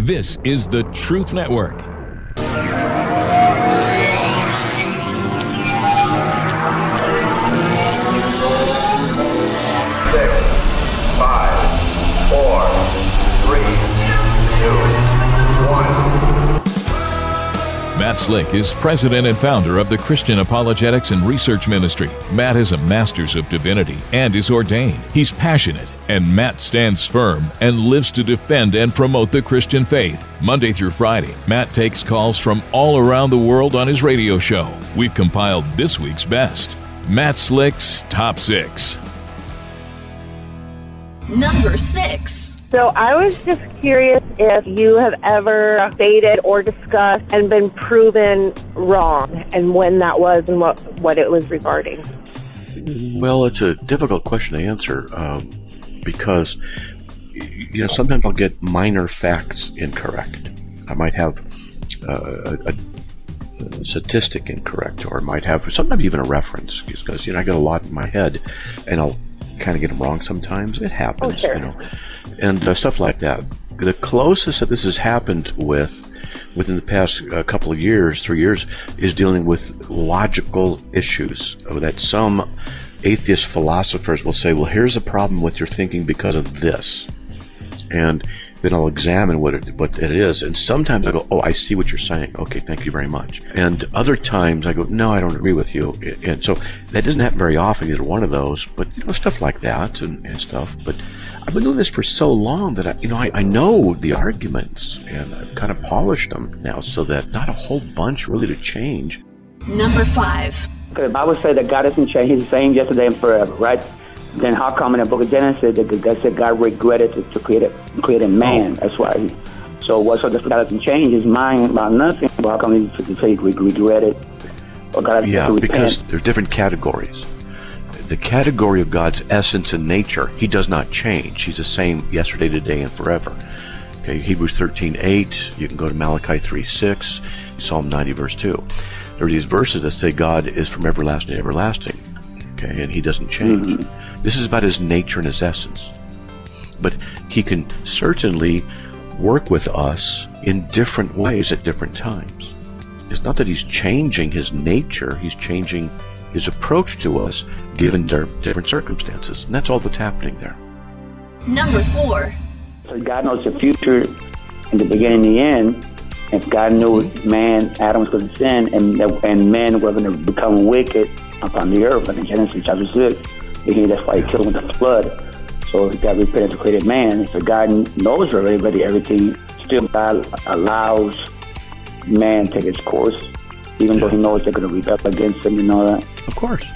This is the Truth Network. Matt Slick is president and founder of the Christian Apologetics and Research Ministry. Matt is a master's of divinity and is ordained. He's passionate, and Matt stands firm and lives to defend and promote the Christian faith. Monday through Friday, Matt takes calls from all around the world on his radio show. We've compiled this week's best. Matt Slick's Top 6. Number 6. So I was just curious if you have ever stated or discussed and been proven wrong, and when that was and what it was regarding. Well, it's a difficult question to answer because sometimes I'll get minor facts incorrect. I might have a statistic incorrect, or might have sometimes even a reference, because I get a lot in my head and I'll kind of get them wrong sometimes. It happens, sure. And stuff like that. The closest that this has happened within the past couple of years, 3 years, is dealing with logical issues that some atheist philosophers will say, well, here's a problem with your thinking because of this. And then I'll examine what it is. And sometimes I go, oh, I see what you're saying. Okay, thank you very much. And other times I go, no, I don't agree with you. And so that doesn't happen very often, either one of those, but stuff like that and stuff. But I've been doing this for so long that I know the arguments, and I've kind of polished them now so that not a whole bunch really to change. Number 5. The Bible says that God doesn't change. He's the same yesterday and forever, right? Then how come in the book of Genesis that said God regretted to create a man? That's why. So God doesn't change his mind about nothing. But how come he say he regretted? Or God because there's different categories. The category of God's essence and nature, he does not change. He's the same yesterday, today, and forever. Okay, Hebrews 13:8. You can go to Malachi 3:6, Psalm 90 verse 2. There are these verses that say God is from everlasting to everlasting. Okay, and he doesn't change. Mm-hmm. This is about his nature and his essence. But he can certainly work with us in different ways at different times. It's not that he's changing his nature, he's changing his approach to us given different circumstances. And that's all that's happening there. Number 4. So God knows the future and the beginning and the end. If God knew Adam was going to sin and man was going to become wicked upon the earth, like in Genesis chapter 6, that's why he killed him with the flood. So God repented to create man. So God knows already, but everything still God allows man to take its course, even though he knows they're going to rebel against him and all that. Of course.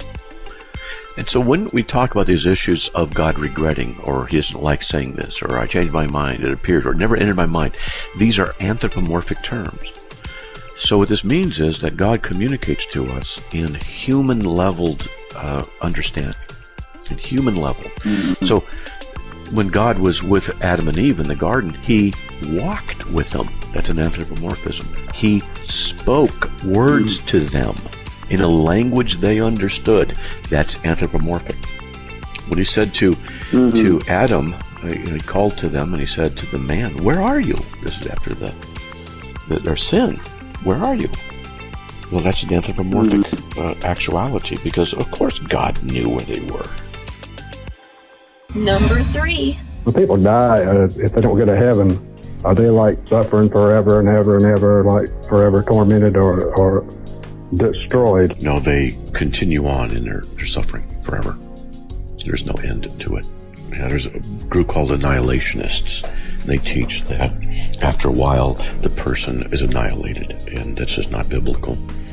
And so when we talk about these issues of God regretting, or he doesn't like saying this, or I changed my mind, it appears, or it never entered my mind, these are anthropomorphic terms. So what this means is that God communicates to us in human-leveled understanding, in human level. Mm-hmm. So when God was with Adam and Eve in the garden, he walked with them. That's an anthropomorphism. He spoke words to them in a language they understood. That's anthropomorphic. When he said to Adam, he called to them and he said to the man, "Where are you?" This is after their sin. Where are you? Well, that's an anthropomorphic actuality, because of course God knew where they were. Number 3. When people die, if they don't go to heaven, are they like suffering forever and ever and ever, like forever tormented or destroyed? No, they continue on in their suffering forever. There's no end to it. Yeah, there's a group called annihilationists. They teach that after a while the person is annihilated, and that's just not biblical.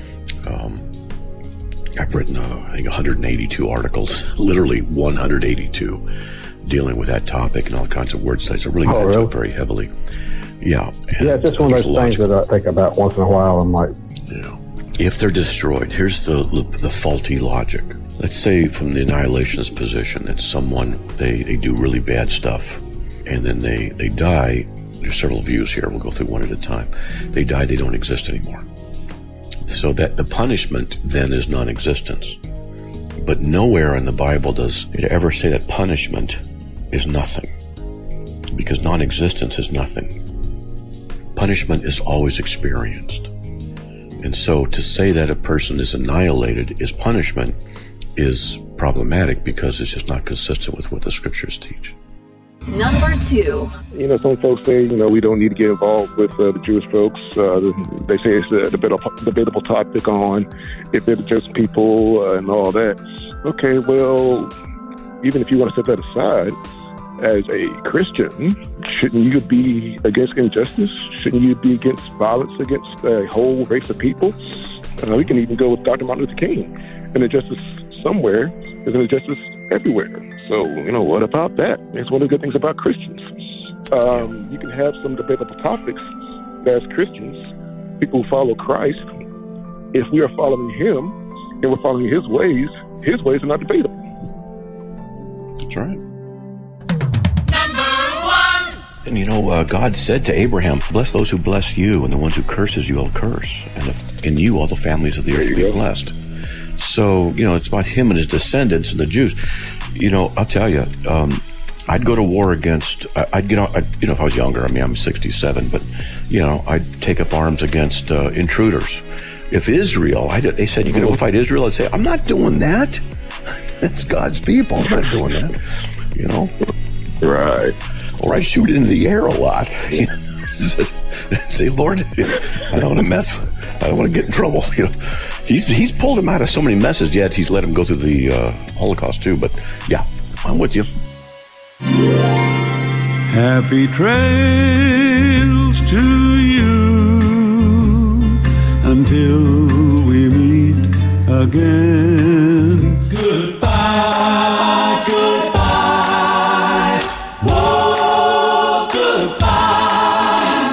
I've written, I think, 182 articles, literally 182, dealing with that topic and all kinds of word studies. It really comes up very heavily. Yeah. Yeah, it's just one of those things that I think about once in a while. I'm like, if they're destroyed, here's the faulty logic. Let's say from the annihilationist position that someone, they do really bad stuff, and then they die. There's several views here. We'll go through one at a time. They die, they don't exist anymore. So that the punishment then is non-existence. But nowhere in the Bible does it ever say that punishment is nothing, because non-existence is nothing. punishment is always experienced. And so to say that a person is annihilated is punishment is problematic because it's just not consistent with what the scriptures teach. Number 2. Some folks say, we don't need to get involved with the Jewish folks. They say it's a debatable topic on if they're just people and all that. Okay, well, even if you want to set that aside, as a Christian, shouldn't you be against injustice? Shouldn't you be against violence against a whole race of people? We can even go with Dr. Martin Luther King. An injustice somewhere is an injustice everywhere. So, what about that? It's one of the good things about Christians. You can have some debatable topics as Christians, people who follow Christ. If we are following him and we're following his ways are not debatable. That's right. And God said to Abraham, bless those who bless you, and the ones who curses you, I'll curse. And in you, all the families of the earth will be blessed. So, it's about him and his descendants and the Jews. I'll tell you, I'd go to war against, I'd get on, if I was younger, I'm 67, but, I'd take up arms against intruders. If Israel, they said, you can go fight Israel, I'd say, I'm not doing that. It's God's people. I'm not doing that, Right. Or I shoot into the air a lot. Say, Lord, I don't want to mess with, I don't want to get in trouble. He's pulled him out of so many messes, yet he's let him go through the Holocaust too. But yeah, I'm with you. Happy trails to you until we meet again. Goodbye, goodbye, whoa, goodbye.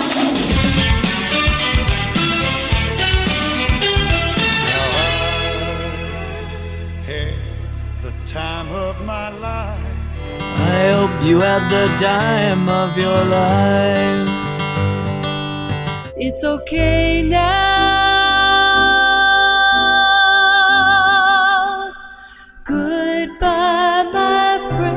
Had the time of my life. I hope you had the time of your life. It's okay now. Goodbye, my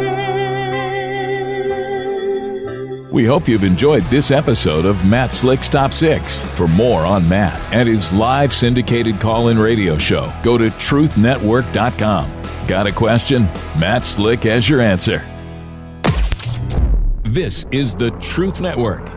friend. We hope you've enjoyed this episode of Matt Slick's Top 6. For more on Matt and his live syndicated call-in radio show, go to truthnetwork.com. Got a question? Matt Slick has your answer. This is the Truth Network.